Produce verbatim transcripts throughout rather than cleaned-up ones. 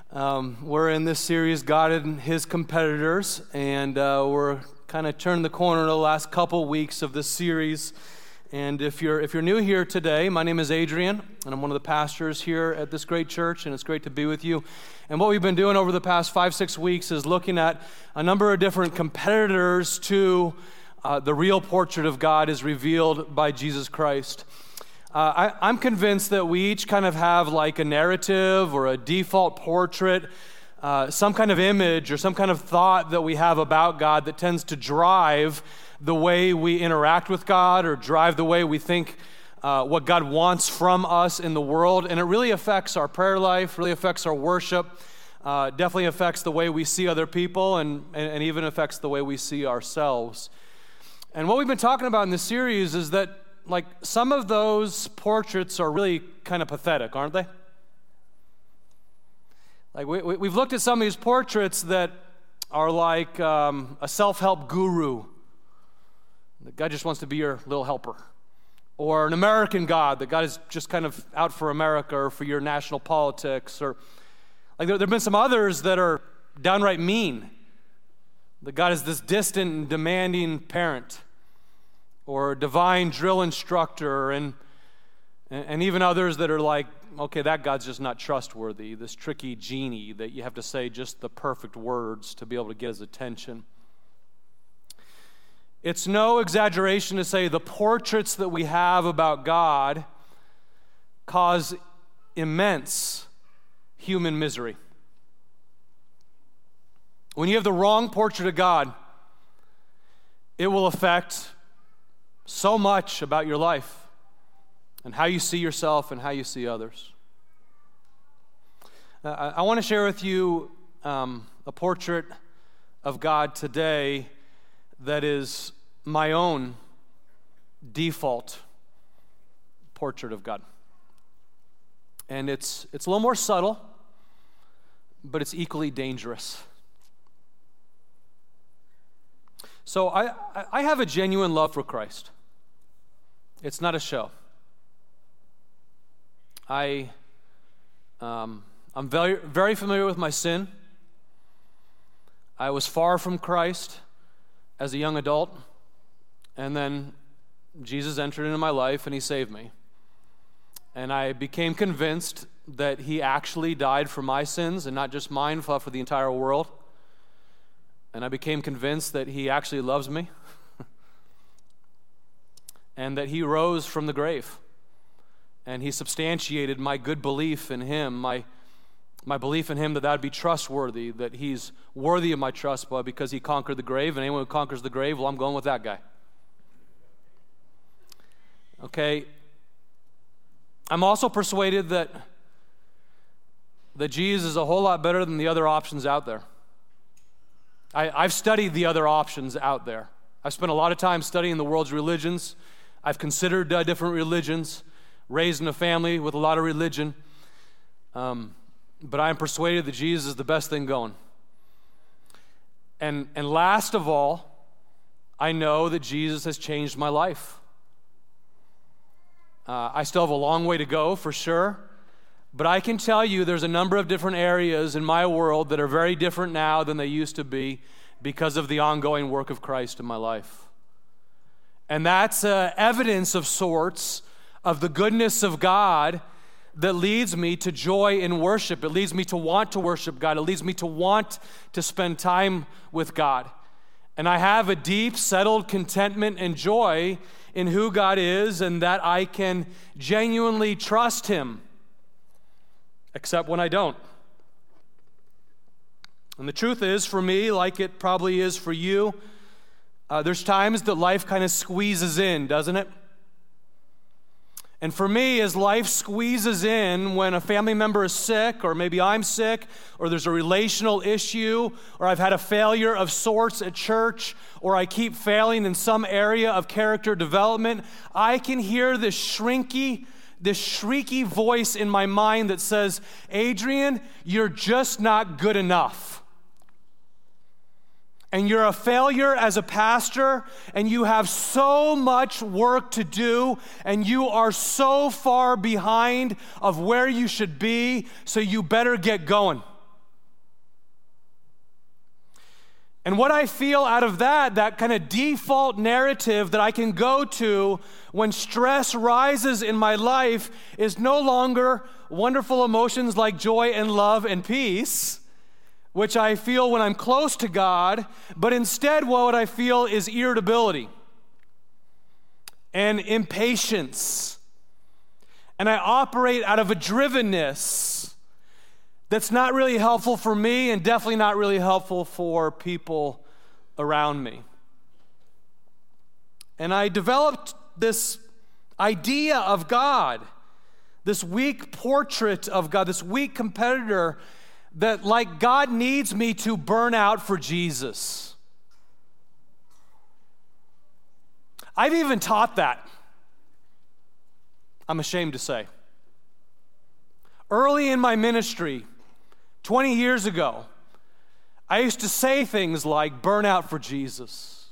Um, we're in this series, God and His Competitors, and uh, we're kind of turning the corner the last couple weeks of this series. And if you're if you're new here today, my name is Adrian, and I'm one of the pastors here at this great church, and it's great to be with you. And what we've been doing over the past five, six weeks is looking at a number of different competitors to uh, the real portrait of God as revealed by Jesus Christ. Uh, I, I'm convinced that we each kind of have like a narrative or a default portrait, uh, some kind of image or some kind of thought that we have about God that tends to drive the way we interact with God or drive the way we think uh, what God wants from us in the world. And it really affects our prayer life, really affects our worship, uh, definitely affects the way we see other people and, and, and even affects the way we see ourselves. And what we've been talking about in this series is that like some of those portraits are really kind of pathetic, aren't they? Like we, we, we've looked at some of these portraits that are like um, a self-help guru. The God just wants to be your little helper. Or an American God, that God is just kind of out for America or for your national politics. Or like there, there have been some others that are downright mean. That God is this distant and demanding parent. Or divine drill instructor, and and even others that are like, okay, that God's just not trustworthy, this tricky genie that you have to say just the perfect words to be able to get his attention. It's no exaggeration to say the portraits that we have about God cause immense human misery. When you have the wrong portrait of God, it will affect so much about your life and how you see yourself and how you see others. Uh, I, I want to share with you um, a portrait of God today that is my own default portrait of God. And it's it's a little more subtle, but it's equally dangerous. So I, I have a genuine love for Christ. It's not a show. I, um, I'm very, very familiar with my sin. I was far from Christ as a young adult, and then Jesus entered into my life and He saved me. And I became convinced that He actually died for my sins, and not just mine, but for the entire world. And I became convinced that He actually loves me. And that He rose from the grave. And He substantiated my good belief in Him, my, my belief in Him that that would be trustworthy, that He's worthy of my trust because He conquered the grave, and anyone who conquers the grave, well, I'm going with that guy. Okay. I'm also persuaded that, that Jesus is a whole lot better than the other options out there. I, I've studied the other options out there. I've spent a lot of time studying the world's religions. I've considered uh, different religions, raised in a family with a lot of religion, um, but I am persuaded that Jesus is the best thing going. And, and last of all, I know that Jesus has changed my life. Uh, I still have a long way to go, for sure, but I can tell you there's a number of different areas in my world that are very different now than they used to be because of the ongoing work of Christ in my life. And that's uh, evidence of sorts of the goodness of God that leads me to joy in worship. It leads me to want to worship God. It leads me to want to spend time with God. And I have a deep, settled contentment and joy in who God is, and that I can genuinely trust Him, except when I don't. And the truth is, for me, like it probably is for you, Uh, there's times that life kind of squeezes in, doesn't it? And for me, as life squeezes in when a family member is sick, or maybe I'm sick, or there's a relational issue, or I've had a failure of sorts at church, or I keep failing in some area of character development, I can hear this shrinky, this shrieky voice in my mind that says, Adrian, you're just not good enough. And you're a failure as a pastor, and you have so much work to do, and you are so far behind of where you should be, so you better get going. And what I feel out of that, that kind of default narrative that I can go to when stress rises in my life, is no longer wonderful emotions like joy and love and peace, which I feel when I'm close to God, but instead what I feel is irritability and impatience. And I operate out of a drivenness that's not really helpful for me and definitely not really helpful for people around me. And I developed this idea of God, this weak portrait of God, this weak competitor that, like, God needs me to burn out for Jesus. I've even taught that, I'm ashamed to say. Early in my ministry, twenty years ago, I used to say things like, burn out for Jesus.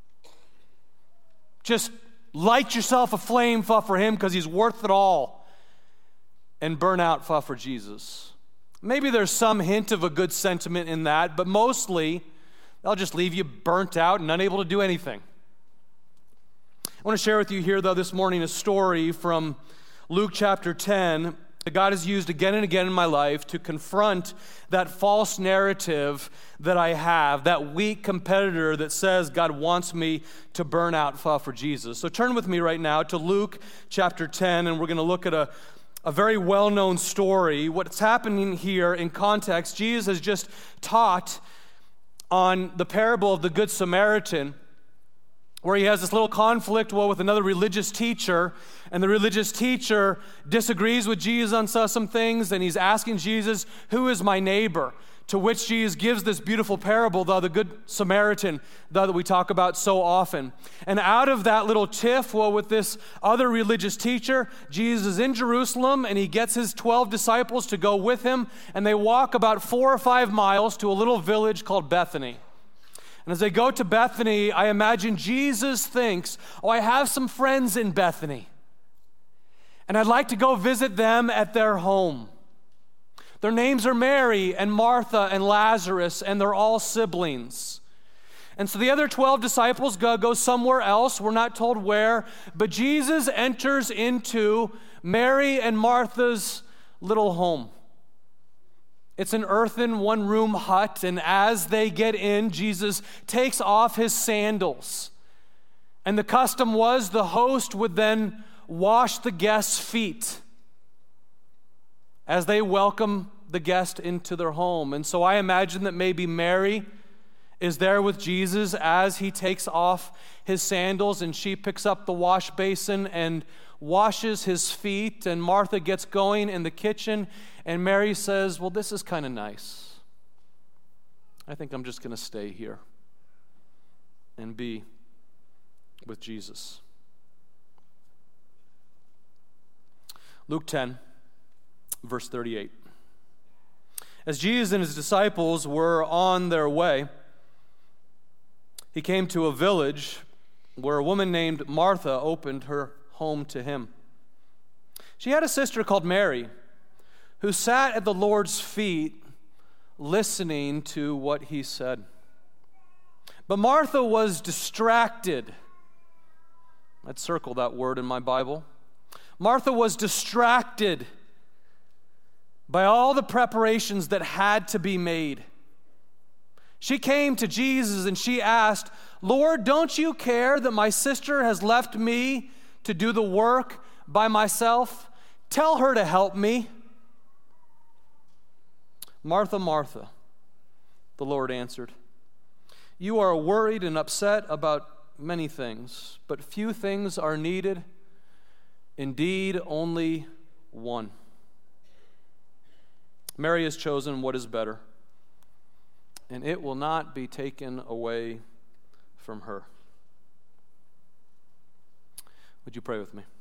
Just light yourself a flame for him because he's worth it all. And burn out for Jesus. Maybe there's some hint of a good sentiment in that, but mostly they'll just leave you burnt out and unable to do anything. I want to share with you here, though, this morning a story from Luke chapter ten that God has used again and again in my life to confront that false narrative that I have, that weak competitor that says God wants me to burn out for Jesus. So turn with me right now to Luke chapter ten, and we're going to look at a, a very well-known story. What's happening here in context, Jesus has just taught on the parable of the Good Samaritan, where he has this little conflict well, with another religious teacher, and the religious teacher disagrees with Jesus on some things, and he's asking Jesus, who is my neighbor? To which Jesus gives this beautiful parable, the, the Good Samaritan, the, that we talk about so often. And out of that little tiff, well, with this other religious teacher, Jesus is in Jerusalem, and he gets his twelve disciples to go with him, and they walk about four or five miles to a little village called Bethany. And as they go to Bethany, I imagine Jesus thinks, oh, I have some friends in Bethany, and I'd like to go visit them at their home. Their names are Mary and Martha and Lazarus, and they're all siblings. And so the other twelve disciples go, go somewhere else. We're not told where, but Jesus enters into Mary and Martha's little home. It's an earthen one-room hut, and as they get in, Jesus takes off his sandals. And the custom was the host would then wash the guest's feet as they welcome the guest into their home. And so I imagine that maybe Mary is there with Jesus as he takes off his sandals, and she picks up the wash basin and washes his feet, and Martha gets going in the kitchen, and Mary says, well, this is kind of nice. I think I'm just going to stay here and be with Jesus. Luke ten, verse thirty-eight. As Jesus and his disciples were on their way, he came to a village where a woman named Martha opened her home to him. She had a sister called Mary, who sat at the Lord's feet listening to what he said. But Martha was distracted. I'd circle that word in my Bible. Martha was distracted by all the preparations that had to be made. She came to Jesus and she asked, Lord, don't you care that my sister has left me to do the work by myself? Tell her to help me. Martha, Martha, the Lord answered, you are worried and upset about many things, but few things are needed. Indeed, only one. Mary has chosen what is better, and it will not be taken away from her. Would you pray with me?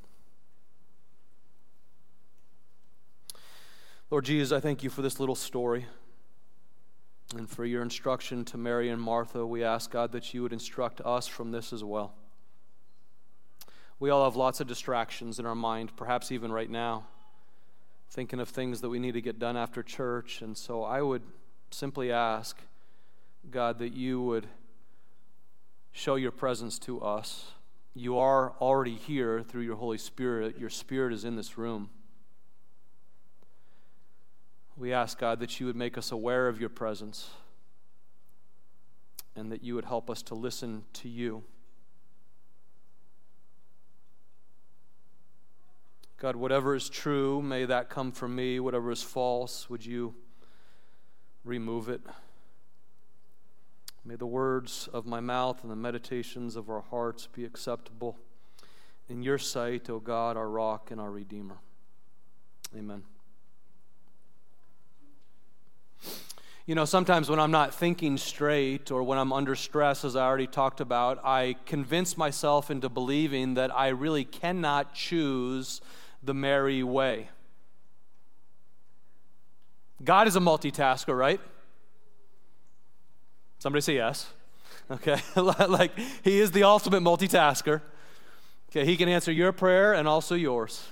Lord Jesus, I thank you for this little story and for your instruction to Mary and Martha. We ask, God, that you would instruct us from this as well. We all have lots of distractions in our mind, perhaps even right now, thinking of things that we need to get done after church. And so I would simply ask God, that you would show your presence to us. You are already here through your Holy Spirit. Your Spirit is in this room. We ask, God, that you would make us aware of your presence and that you would help us to listen to you. God, whatever is true, may that come from me. Whatever is false, would you remove it? May the words of my mouth and the meditations of our hearts be acceptable in your sight, O God, our rock and our Redeemer. Amen. You know, sometimes when I'm not thinking straight or when I'm under stress, as I already talked about, I convince myself into believing that I really cannot choose the merry way. God is a multitasker, right? Somebody say yes. Okay, like he is the ultimate multitasker. Okay, he can answer your prayer and also yours.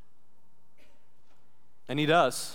And he does.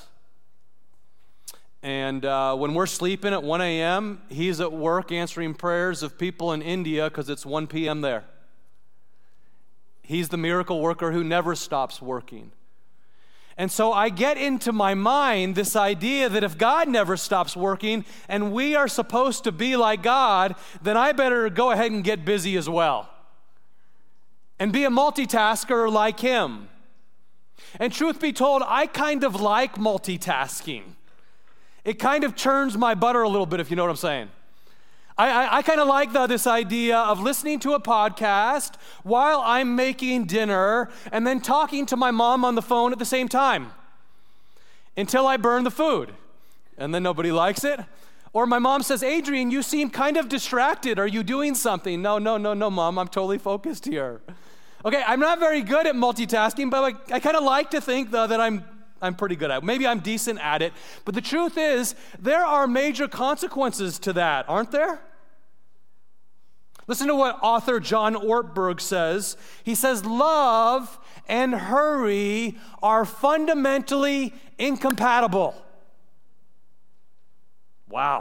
And uh, when we're sleeping at one a.m., he's at work answering prayers of people in India because it's one p.m. there. He's the miracle worker who never stops working. And so I get into my mind this idea that if God never stops working and we are supposed to be like God, then I better go ahead and get busy as well and be a multitasker like him. And truth be told, I kind of like multitasking. It kind of churns my butter a little bit, if you know what I'm saying. I, I, I kind of like the, this idea of listening to a podcast while I'm making dinner and then talking to my mom on the phone at the same time until I burn the food. And then nobody likes it. Or my mom says, Adrian, you seem kind of distracted. Are you doing something? No, no, no, no, Mom. I'm totally focused here. Okay, I'm not very good at multitasking, but I, I kind of like to think, though, that I'm I'm pretty good at it. Maybe I'm decent at it. But the truth is, there are major consequences to that, aren't there? Listen to what author John Ortberg says. He says, love and hurry are fundamentally incompatible. Wow.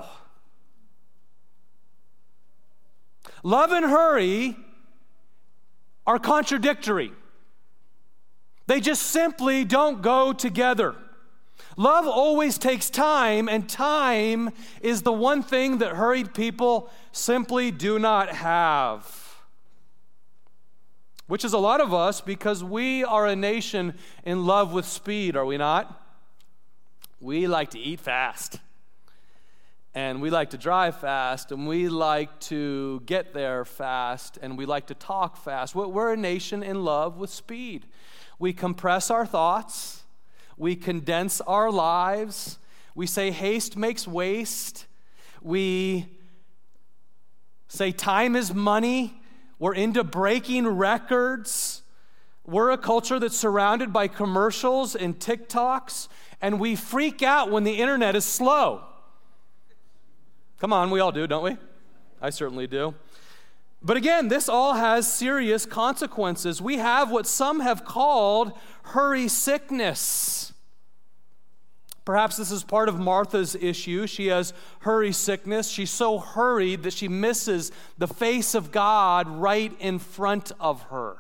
Love and hurry are contradictory. They just simply don't go together. Love always takes time, and time is the one thing that hurried people simply do not have. Which is a lot of us, because we are a nation in love with speed, are we not? We like to eat fast. And we like to drive fast, and we like to get there fast, and we like to talk fast. We're a nation in love with speed. We compress our thoughts. We condense our lives. We say haste makes waste. We say time is money. We're into breaking records. We're a culture that's surrounded by commercials and TikToks, and we freak out when the internet is slow. Come on, we all do, don't we? I certainly do. But again, this all has serious consequences. We have what some have called hurry sickness. Perhaps this is part of Martha's issue. She has hurry sickness. She's so hurried that she misses the face of God right in front of her.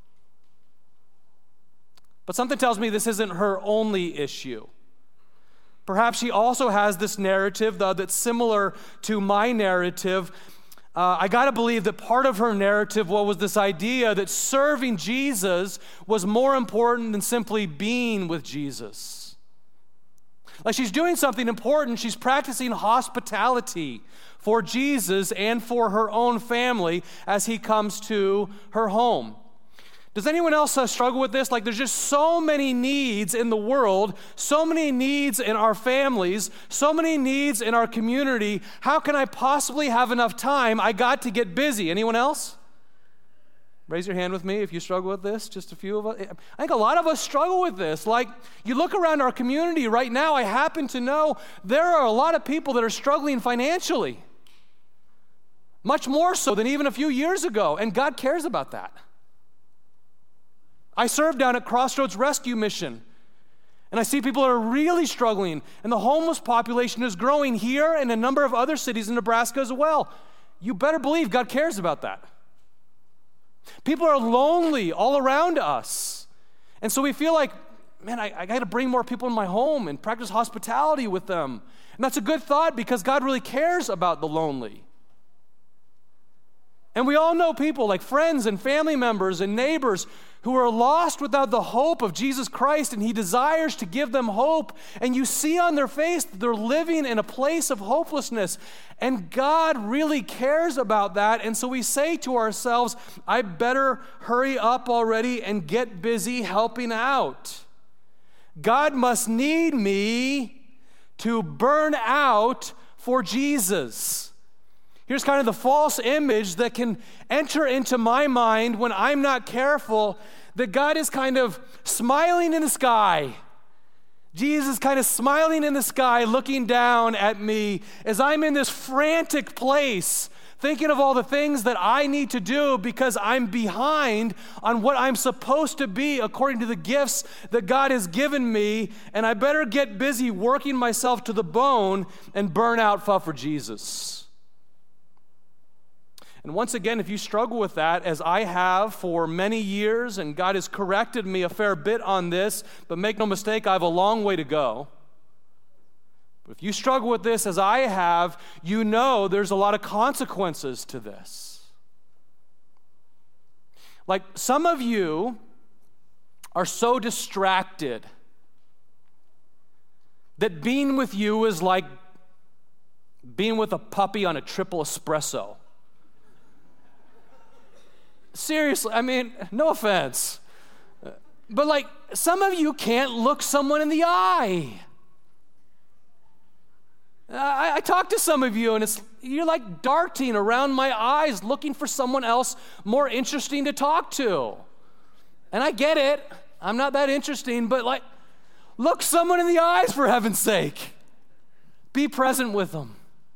But something tells me this isn't her only issue. Perhaps she also has this narrative, though, that's similar to my narrative. Uh, I got to believe that part of her narrative was this idea that serving Jesus was more important than simply being with Jesus. Like she's doing something important. She's practicing hospitality for Jesus and for her own family as he comes to her home. Does anyone else uh, struggle with this? Like there's just so many needs in the world, so many needs in our families, so many needs in our community. How can I possibly have enough time? I got to get busy. Anyone else? Raise your hand with me if you struggle with this. Just a few of us. I think a lot of us struggle with this. Like you look around our community right now, I happen to know there are a lot of people that are struggling financially. Much more so than even a few years ago. And God cares about that. I served down at Crossroads Rescue Mission, And I see people that are really struggling, and the homeless population is growing here and a number of other cities in Nebraska as well. You better believe God cares about that. People are lonely all around us. And so we feel like, man, I, I got to bring more people in my home and practice hospitality with them. And that's a good thought because God really cares about the lonely. And we all know people like friends and family members and neighbors who are lost without the hope of Jesus Christ, and he desires to give them hope. And you see on their face that they're living in a place of hopelessness. And God really cares about that. And so we say to ourselves, I better hurry up already and get busy helping out. God must need me to burn out for Jesus. Here's kind of the false image that can enter into my mind when I'm not careful, that God is kind of smiling in the sky. Jesus is kind of smiling in the sky, looking down at me as I'm in this frantic place, thinking of all the things that I need to do because I'm behind on what I'm supposed to be according to the gifts that God has given me, and I better get busy working myself to the bone and burn out for Jesus. And once again, if you struggle with that, as I have for many years, and God has corrected me a fair bit on this, but make no mistake, I have a long way to go. But if you struggle with this as I have, you know there's a lot of consequences to this. Like some of you are so distracted that being with you is like being with a puppy on a triple espresso. Seriously, I mean, no offense. But like, some of you can't look someone in the eye. I, I talk to some of you, and it's you're like darting around my eyes looking for someone else more interesting to talk to. And I get it. I'm not that interesting, but like, look someone in the eyes for heaven's sake. Be present with them.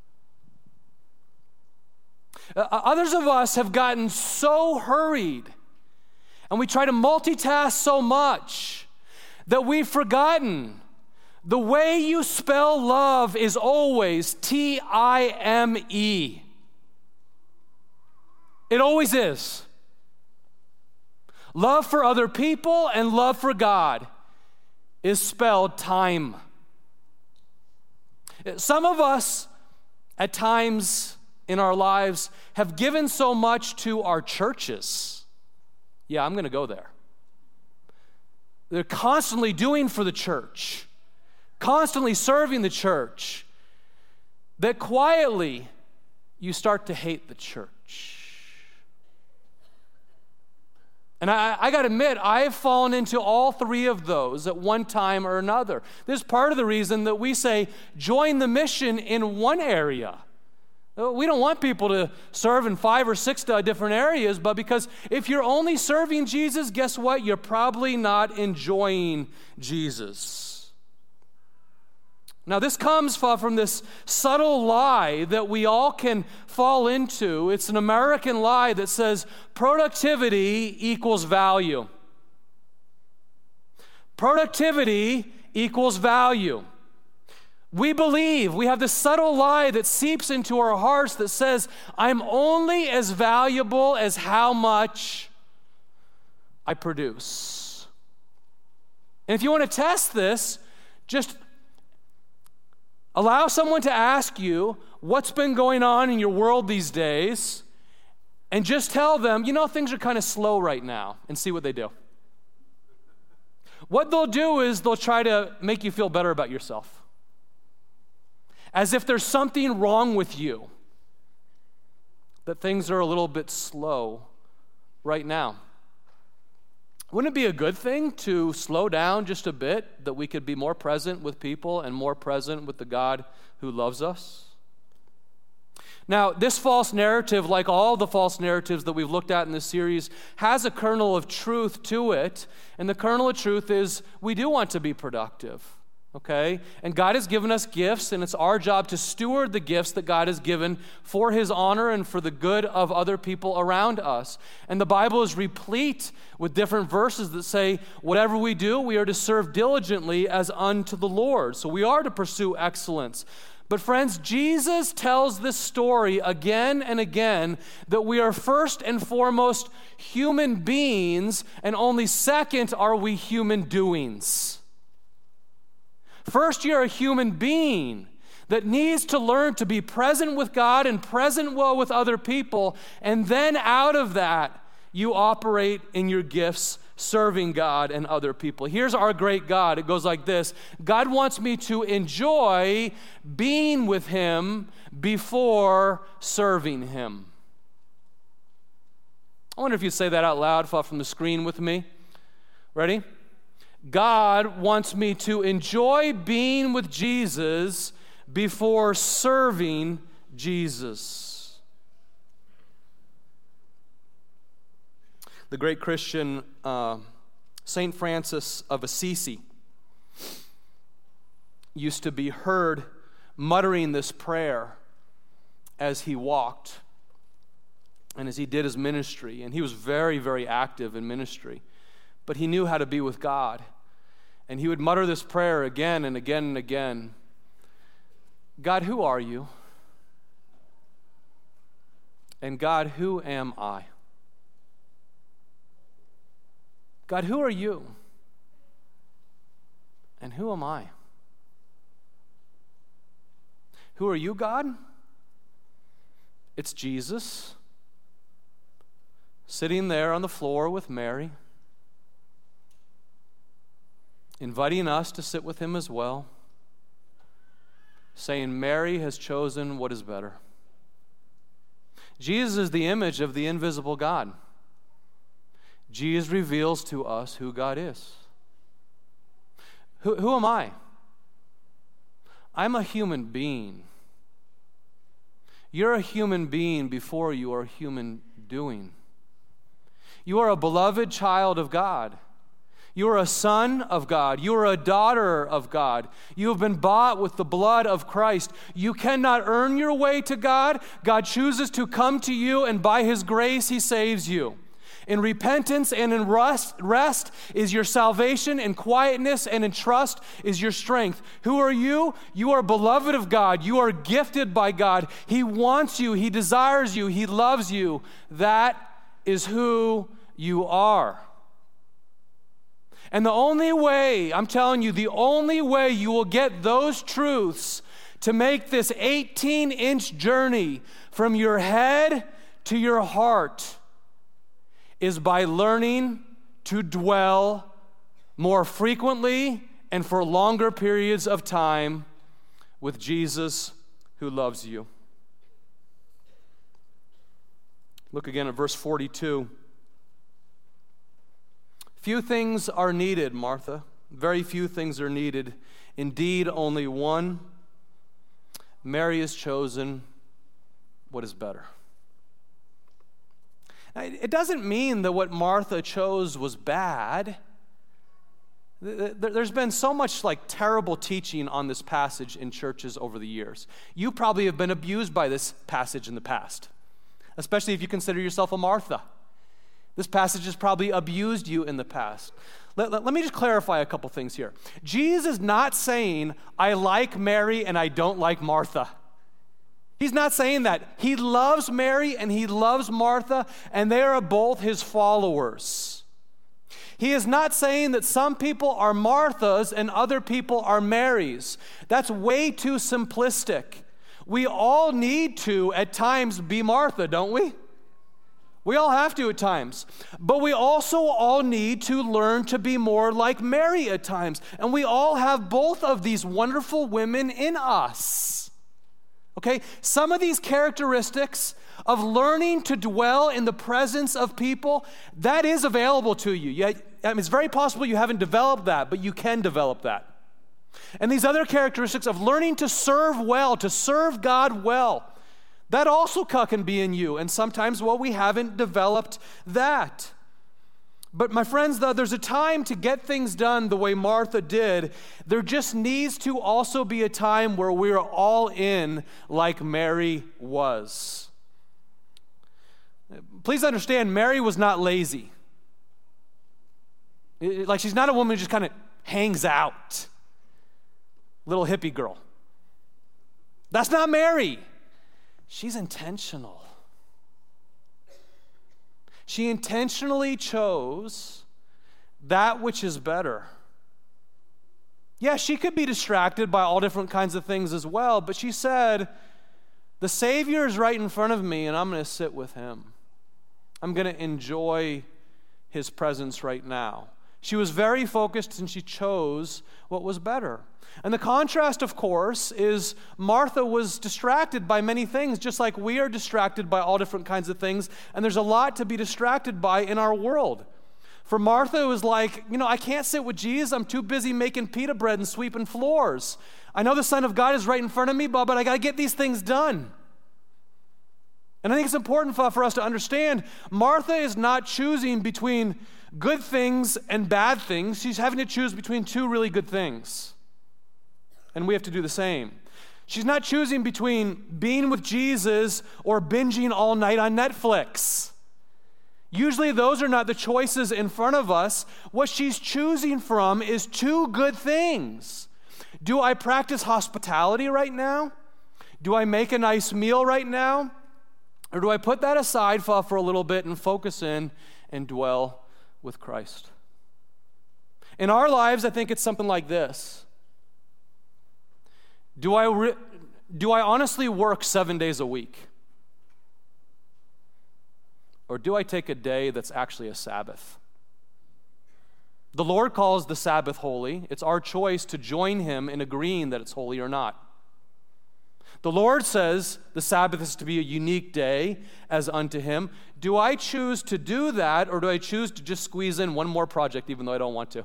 Uh, others of us have gotten so hurried, and we try to multitask so much that we've forgotten the way you spell love is always T I M E. It always is. Love for other people and love for God is spelled time. Some of us, at times in our lives, have given so much to our churches. Yeah, I'm going to go there. They're constantly doing for the church, constantly serving the church, that quietly you start to hate the church. And I, I got to admit, I've fallen into all three of those at one time or another. This is part of the reason that we say, join the mission in one area. We don't want people to serve in five or six different areas, but because if you're only serving Jesus, guess what? You're probably not enjoying Jesus. Now, this comes from this subtle lie that we all can fall into. It's an American lie that says productivity equals value. Productivity equals value. We believe, we have this subtle lie that seeps into our hearts that says, I'm only as valuable as how much I produce. And if you want to test this, just allow someone to ask you what's been going on in your world these days, and just tell them, you know, things are kind of slow right now, and see what they do. What they'll do is they'll try to make you feel better about yourself, as if there's something wrong with you, that things are a little bit slow right now. Wouldn't it be a good thing to slow down just a bit, that we could be more present with people and more present with the God who loves us? Now, this false narrative, like all the false narratives that we've looked at in this series, has a kernel of truth to it, and the kernel of truth is we do want to be productive. okay? And God has given us gifts, and it's our job to steward the gifts that God has given for His honor and for the good of other people around us. And the Bible is replete with different verses that say, whatever we do, we are to serve diligently as unto the Lord. So we are to pursue excellence. But friends, Jesus tells this story again and again that we are first and foremost human beings, and only second are we human doings. First, you're a human being that needs to learn to be present with God and present well with other people, and then out of that, you operate in your gifts, serving God and other people. Here's our great God. It goes like this. God wants me to enjoy being with Him before serving Him. I wonder if you'd say that out loud, fall from the screen with me. Ready? God wants me to enjoy being with Jesus before serving Jesus. The great Christian uh, Saint Francis of Assisi used to be heard muttering this prayer as he walked and as he did his ministry. And he was very, very active in ministry. But he knew how to be with God. And he would mutter this prayer again and again and again. God, who are you? And God, who am I? God, who are you? And who am I? Who are you, God? It's Jesus, sitting there on the floor with Mary, inviting us to sit with Him as well, saying, Mary has chosen what is better. Jesus is the image of the invisible God. Jesus reveals to us who God is. Who, who am I? I'm a human being. You're a human being before you are human doing. You are a beloved child of God. You are a son of God. You are a daughter of God. You have been bought with the blood of Christ. You cannot earn your way to God. God chooses to come to you, and by His grace, He saves you. In repentance and in rest, rest is your salvation, in quietness and in trust is your strength. Who are you? You are beloved of God. You are gifted by God. He wants you. He desires you. He loves you. That is who you are. And the only way, I'm telling you, the only way you will get those truths to make this eighteen-inch journey from your head to your heart is by learning to dwell more frequently and for longer periods of time with Jesus who loves you. Look again at verse forty-two. Few things are needed, Martha. Very few things are needed. Indeed, only one. Mary has chosen what is better. It doesn't mean that what Martha chose was bad. There's been so much like terrible teaching on this passage in churches over the years. You probably have been abused by this passage in the past, especially if you consider yourself a Martha. This passage has probably abused you in the past. Let, let, let me just clarify a couple things here. Jesus is not saying, I like Mary and I don't like Martha. He's not saying that. He loves Mary and He loves Martha, and they are both His followers. He is not saying that some people are Marthas and other people are Marys. That's way too simplistic. We all need to, at times, be Martha, don't we? We all have to at times. But we also all need to learn to be more like Mary at times. And we all have both of these wonderful women in us. Okay? Some of these characteristics of learning to dwell in the presence of people, that is available to you. Yeah, I mean, it's very possible you haven't developed that, but you can develop that. And these other characteristics of learning to serve well, to serve God well, that also can be in you. And sometimes, well, we haven't developed that. But my friends, though, there's a time to get things done the way Martha did. There just needs to also be a time where we're all in like Mary was. Please understand, Mary was not lazy. Like, she's not a woman who just kind of hangs out. Little hippie girl. That's not Mary. She's intentional. She intentionally chose that which is better. Yeah, she could be distracted by all different kinds of things as well, but she said, the Savior is right in front of me, and I'm going to sit with him. I'm going to enjoy his presence right now. She was very focused, and she chose what was better. And the contrast, of course, is Martha was distracted by many things, just like we are distracted by all different kinds of things, and there's a lot to be distracted by in our world. For Martha, it was like, you know, I can't sit with Jesus. I'm too busy making pita bread and sweeping floors. I know the Son of God is right in front of me, but, but I got to get these things done. And I think it's important for, for us to understand, Martha is not choosing between good things and bad things. She's having to choose between two really good things. And we have to do the same. She's not choosing between being with Jesus or binging all night on Netflix. Usually those are not the choices in front of us. What she's choosing from is two good things. Do I practice hospitality right now? Do I make a nice meal right now? Or do I put that aside for, for a little bit and focus in and dwell with Christ? In our lives, I think it's something like this. Do I, re- do I honestly work seven days a week? Or do I take a day that's actually a Sabbath? The Lord calls the Sabbath holy. It's our choice to join him in agreeing that it's holy or not. The Lord says the Sabbath is to be a unique day as unto him. Do I choose to do that, or do I choose to just squeeze in one more project even though I don't want to?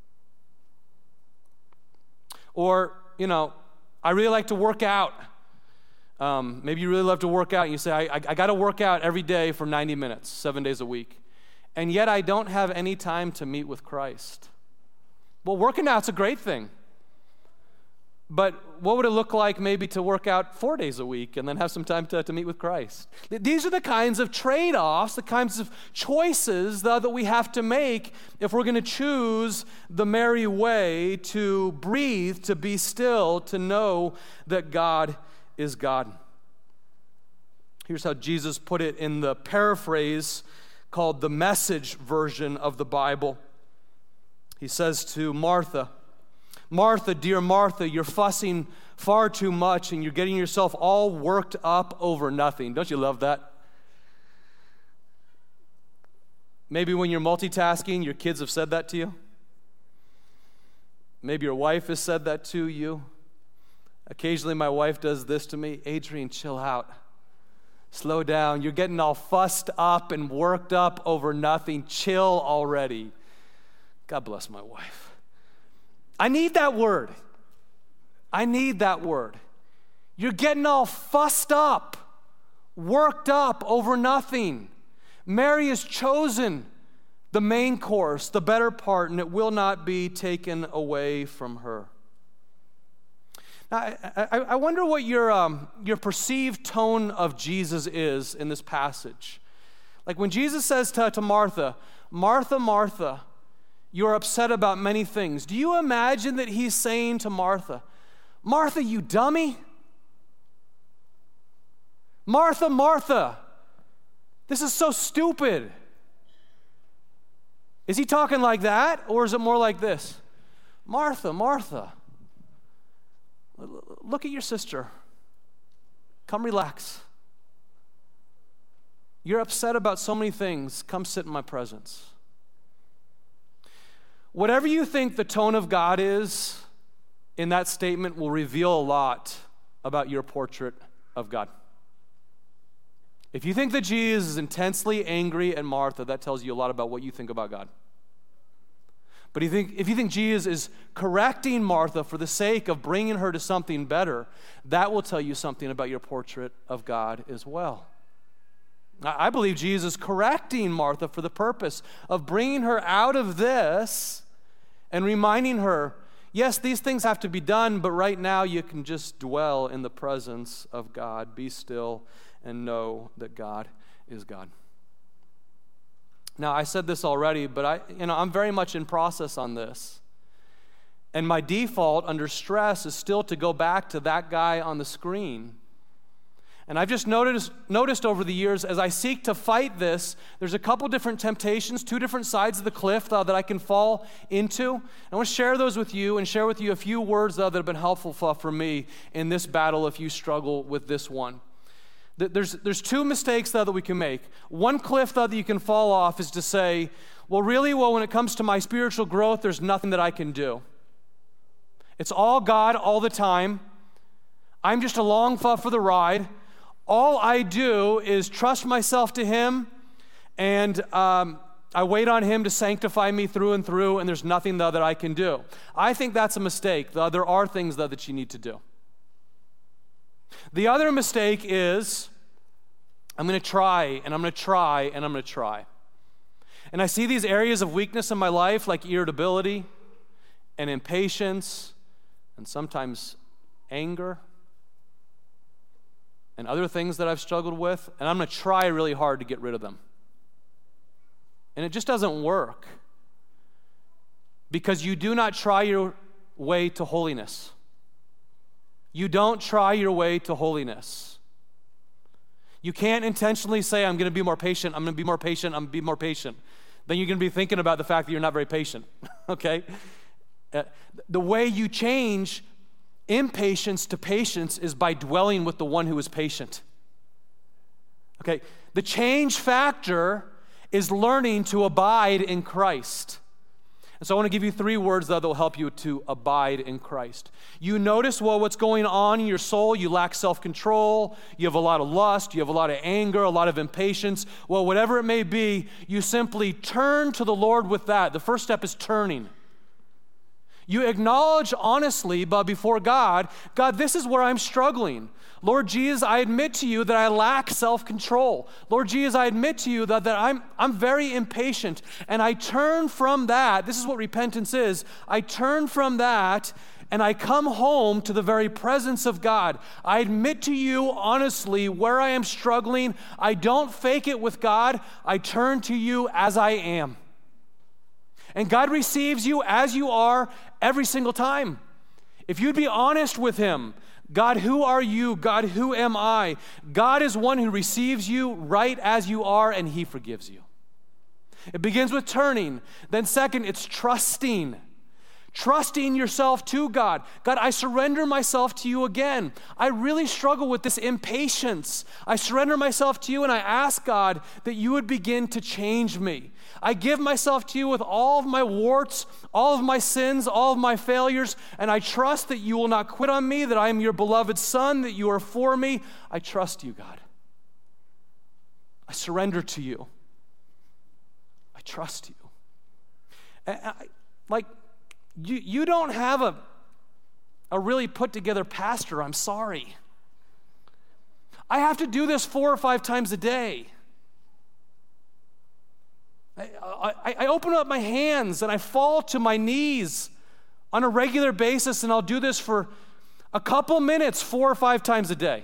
Or, you know, I really like to work out. Um, maybe you really love to work out, and you say, I, I, I got to work out every day for ninety minutes, seven days a week. And yet I don't have any time to meet with Christ. Well, working out's a great thing. But what would it look like maybe to work out four days a week and then have some time to, to meet with Christ? These are the kinds of trade-offs, the kinds of choices that, that we have to make if we're going to choose the Mary way to breathe, to be still, to know that God is God. Here's how Jesus put it in the paraphrase called the Message version of the Bible. He says to Martha, Martha, dear Martha, you're fussing far too much and you're getting yourself all worked up over nothing. Don't you love that? Maybe when you're multitasking, your kids have said that to you. Maybe your wife has said that to you. Occasionally my wife does this to me. Adrian, chill out. Slow down. You're getting all fussed up and worked up over nothing. Chill already. God bless my wife. I need that word. I need that word. You're getting all fussed up, worked up over nothing. Mary has chosen the main course, the better part, and it will not be taken away from her. Now, I, I, I wonder what your, um, your perceived tone of Jesus is in this passage. Like when Jesus says to, to Martha, Martha, Martha, you're upset about many things. Do you imagine that he's saying to Martha, Martha, you dummy? Martha, Martha, this is so stupid. Is he talking like that, or is it more like this? Martha, Martha, look at your sister. Come relax. You're upset about so many things. Come sit in my presence. Whatever you think the tone of God is in that statement will reveal a lot about your portrait of God. If you think that Jesus is intensely angry at Martha, that tells you a lot about what you think about God. But if you think, if you think Jesus is correcting Martha for the sake of bringing her to something better, that will tell you something about your portrait of God as well. I believe Jesus is correcting Martha for the purpose of bringing her out of this and reminding her, yes, these things have to be done, but right now you can just dwell in the presence of God. Be still and know that God is God. Now, I said this already, but I, you know, I'm very much in process on this. And my default under stress is still to go back to that guy on the screen. And I've just noticed, noticed over the years, as I seek to fight this, there's a couple different temptations, two different sides of the cliff uh, that I can fall into. I want to share those with you and share with you a few words uh, that have been helpful for, for me in this battle if you struggle with this one. There's, there's two mistakes though, that we can make. One cliff though, that you can fall off is to say, well, really, well, when it comes to my spiritual growth, there's nothing that I can do. It's all God all the time. I'm just along for the ride. All I do is trust myself to Him, and um, I wait on Him to sanctify me through and through, and there's nothing though, that I can do. I think that's a mistake. Though there are things though, that you need to do. The other mistake is, I'm going to try, and I'm going to try, and I'm going to try. And I see these areas of weakness in my life, like irritability and impatience, and sometimes anger, and other things that I've struggled with, and I'm going to try really hard to get rid of them. And it just doesn't work, because you do not try your way to holiness. You don't try your way to holiness. You can't intentionally say, I'm going to be more patient, I'm going to be more patient, I'm going to be more patient. Then you're going to be thinking about the fact that you're not very patient, okay? Uh, the way you change impatience to patience is by dwelling with the one who is patient. Okay, the change factor is learning to abide in Christ. And so I want to give you three words though, that will help you to abide in Christ. You notice, well, what's going on in your soul. You lack self-control. You have a lot of lust. You have a lot of anger, a lot of impatience. Well, whatever it may be, you simply turn to the Lord with that. The first step is turning. You acknowledge honestly, but before God, God, this is where I'm struggling. Lord Jesus, I admit to you that I lack self-control. Lord Jesus, I admit to you that, that I'm, I'm very impatient. And I turn from that. This is what repentance is. I turn from that and I come home to the very presence of God. I admit to you honestly where I am struggling. I don't fake it with God. I turn to you as I am. And God receives you as you are every single time. If you'd be honest with Him, God, who are you? God, who am I? God is one who receives you right as you are, and He forgives you. It begins with turning. Then second, it's trusting. Trusting yourself to God. God, I surrender myself to you again. I really struggle with this impatience. I surrender myself to you, and I ask God that you would begin to change me. I give myself to you with all of my warts, all of my sins, all of my failures, and I trust that you will not quit on me, that I am your beloved son, that you are for me. I trust you, God. I surrender to you. I trust you. And I, like, you, you don't have a, a really put together pastor, I'm sorry. I have to do this four or five times a day. I, I, I open up my hands and I fall to my knees on a regular basis, and I'll do this for a couple minutes, four or five times a day.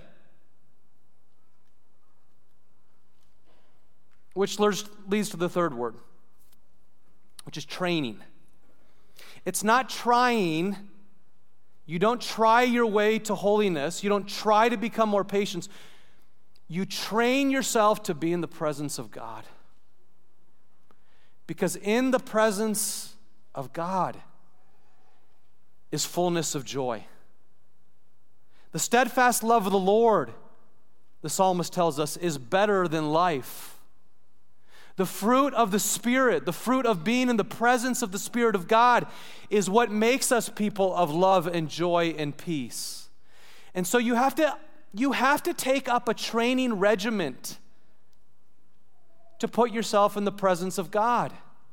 Which leads to the third word, which is training. It's not trying. You don't try your way to holiness. You don't try to become more patient. You train yourself to be in the presence of God. Because in the presence of God is fullness of joy. The steadfast love of the Lord, the psalmist tells us, is better than life. The fruit of the Spirit, the fruit of being in the presence of the Spirit of God, is what makes us people of love and joy and peace. And so you have to, you have to take up a training regiment to put yourself in the presence of God.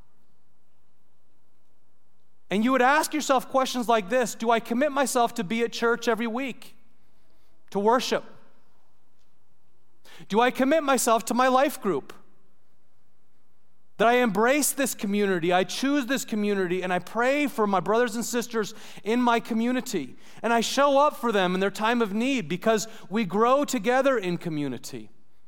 And you would ask yourself questions like this: do I commit myself to be at church every week, to worship? Do I commit myself to my life group? That I embrace this community, I choose this community, and I pray for my brothers and sisters in my community. And I show up for them in their time of need because we grow together in community.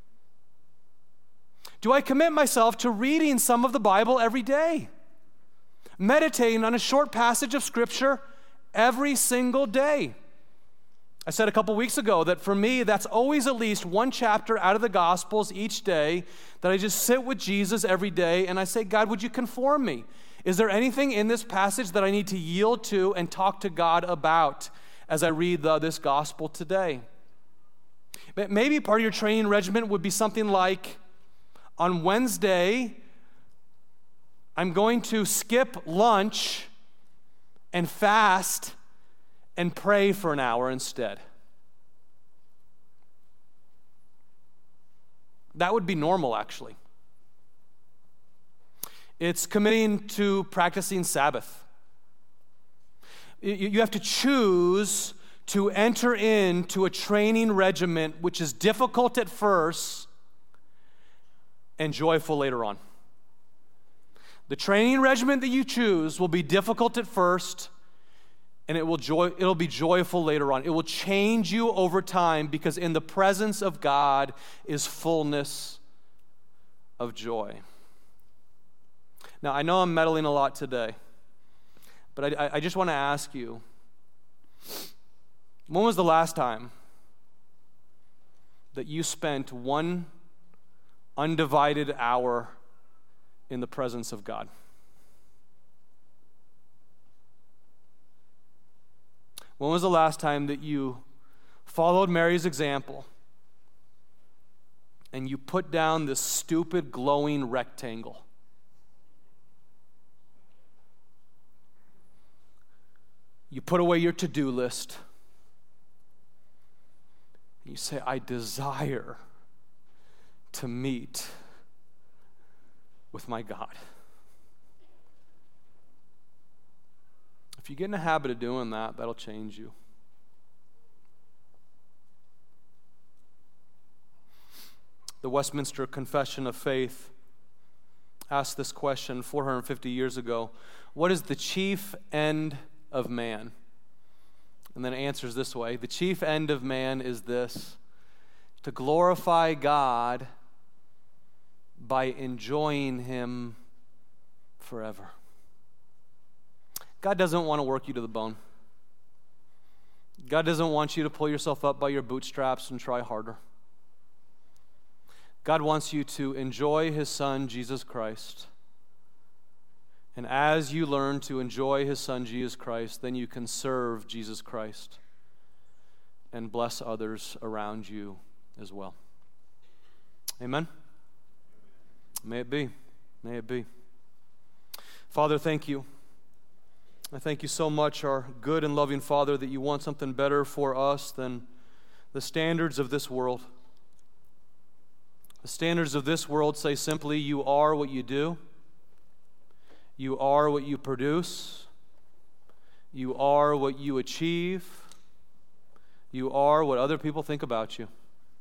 Do I commit myself to reading some of the Bible every day? Meditating on a short passage of Scripture every single day. I said a couple weeks ago that for me, that's always at least one chapter out of the Gospels each day that I just sit with Jesus every day and I say, God, would you conform me? Is there anything in this passage that I need to yield to and talk to God about as I read the, this Gospel today? Maybe part of your training regimen would be something like, on Wednesday, I'm going to skip lunch and fast and pray for an hour instead. That would be normal, actually. It's committing to practicing Sabbath. You have to choose to enter into a training regimen which is difficult at first and joyful later on. The training regimen that you choose will be difficult at first, and it will joy, it'll be joyful later on. It will change you over time because in the presence of God is fullness of joy. Now, I know I'm meddling a lot today, but I, I just want to ask you, when was the last time that you spent one undivided hour in the presence of God? When was the last time that you followed Mary's example and you put down this stupid glowing rectangle? You put away your to-do list. You say, I desire to meet with my God. If you get in a habit of doing that, that'll change you. The Westminster Confession of Faith asked this question four hundred fifty years ago. What is the chief end of man? And then it answers this way. The chief end of man is this: to glorify God by enjoying Him forever. God doesn't want to work you to the bone. God doesn't want you to pull yourself up by your bootstraps and try harder. God wants you to enjoy His Son, Jesus Christ. And as you learn to enjoy His Son, Jesus Christ, then you can serve Jesus Christ and bless others around you as well. Amen? May it be. May it be. Father, thank you. I thank you so much, our good and loving Father, that you want something better for us than the standards of this world. The standards of this world say simply, you are what you do. You are what you produce. You are what you achieve. You are what other people think about you.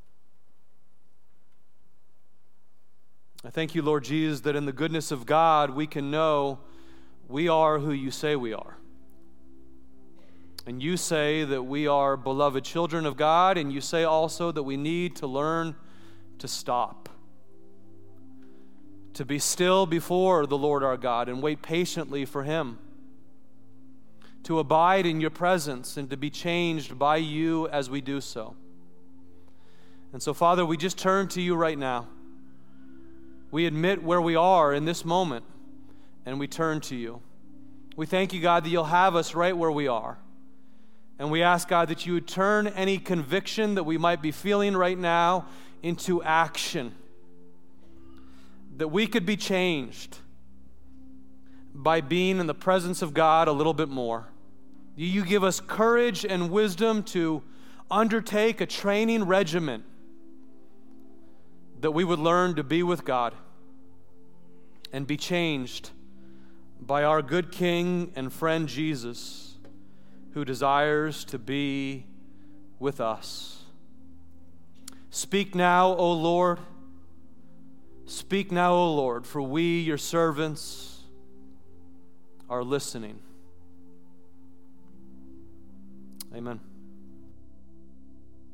I thank you, Lord Jesus, that in the goodness of God, we can know we are who you say we are. And you say that we are beloved children of God, and you say also that we need to learn to stop, to be still before the Lord our God and wait patiently for Him, to abide in your presence and to be changed by you as we do so. And so, Father, we just turn to you right now. We admit where we are in this moment, and we turn to you. We thank you, God, that you'll have us right where we are. And we ask, God, that you would turn any conviction that we might be feeling right now into action, that we could be changed by being in the presence of God a little bit more. You give us courage and wisdom to undertake a training regimen that we would learn to be with God and be changed by our good King and friend Jesus, who desires to be with us. Speak now, O Lord. Speak now, O Lord, for we, your servants, are listening. Amen.